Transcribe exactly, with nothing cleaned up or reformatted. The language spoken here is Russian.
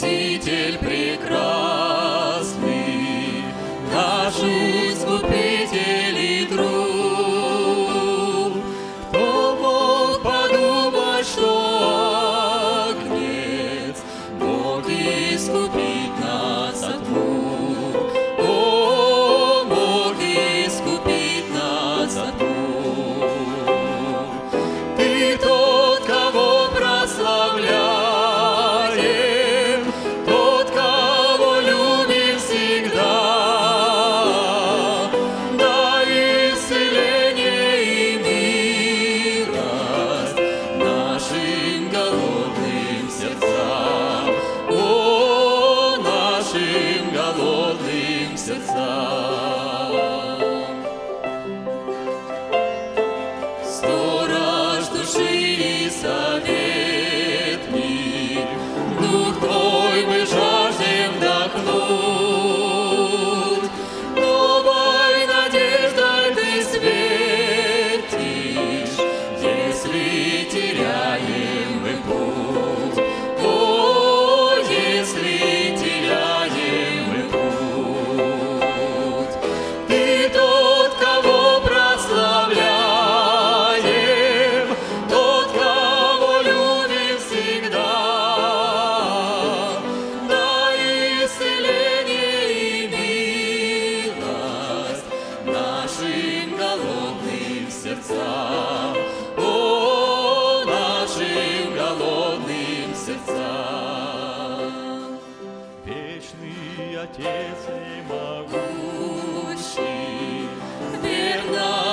Спаситель прекрасный, наш Искупитель и друг. Кто мог подумать, что Агнец мог искупить нас от мук? О, мог искупить нас от мук. Ты тот, кого прославляем, тот, кого любим всегда. Дай исцеление и милость нашим голодным сердцам. О, нашим голодным сердцам. Сторож души и советник, Дух Твой мы жаждем вдохнуть. Новой надеждой Ты светишь, если теряем мы путь. О, если теряем мы путь. Ты тот, кого прославляем, тот, кого любим всегда. Дай исцеление и милость нашим голодным сердцам. О, нашим голодным сердцам. Вечный Отец всемогущий, верно